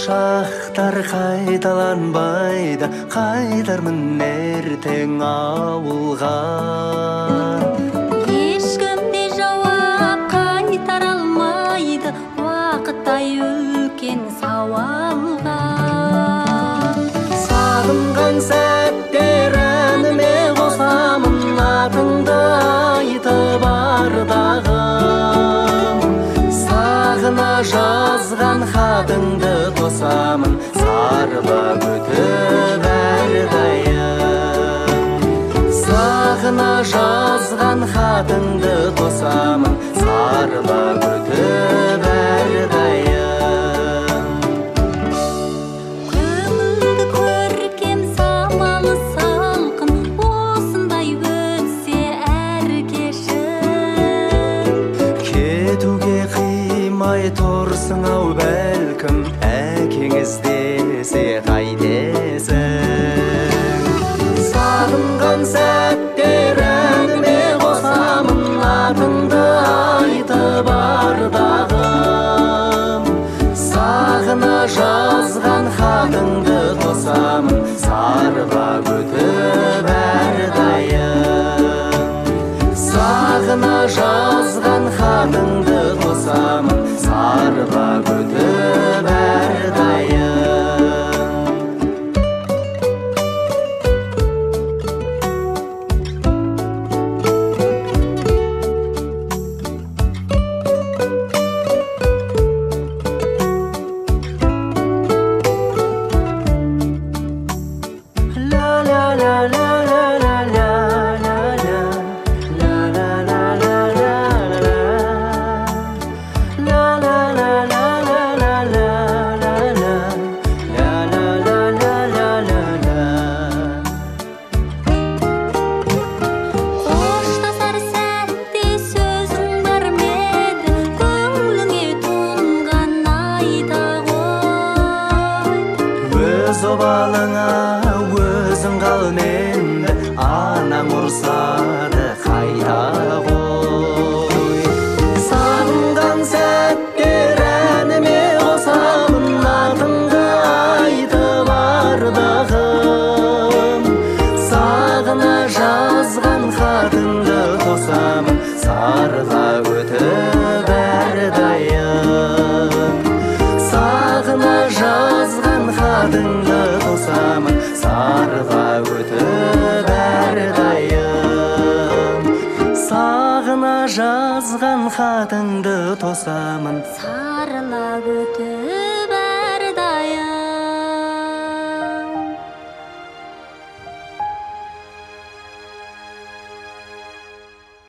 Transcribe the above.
шақтар қайталанбайды, қайтармын ертең ауылға. Ешкім де жауап қайтара алмайды, уақыттай үлкен сауалға. Сағынған сәттер әніме қосамын, атыңды айтып ардағым. Сағына жазған хатыңды тосамын, сарыла өтіп әрдайым. Сағына жазған хатыңды тосамын, сарыла өтіп әрдайым. Көңілді көркем самалы салқын, осындай өтсе әр кешім. Кетуге қимай тұрсың ау бәлкім, әкеңіз десе қайтесің. Сағынған сәттер әніме қосамын, атыңды айтып ардағым. Сағына жазған хатыңды тосамын, сарыла өтіп әрдайым. Сағына жазған хатыңды тосамын, сарыла өтіп әрдайым. Қоштасар сәтте сөзің бармеді, көңіліңе тұнған айта ғой. Өз обалыңа өзің қал менді, анаң ұрсады қайта ғой. Сағынған сәттер әніме қосамын, атыңды айтып ардағым. Сағына жазған хатыңды тосамын, сарыла өтіп әрдайым. Сағына жазған хатыңды тосамын, сарыла өтіп әрдайым. Сағына жазған хатыңды тосамын, Сарыла өтіп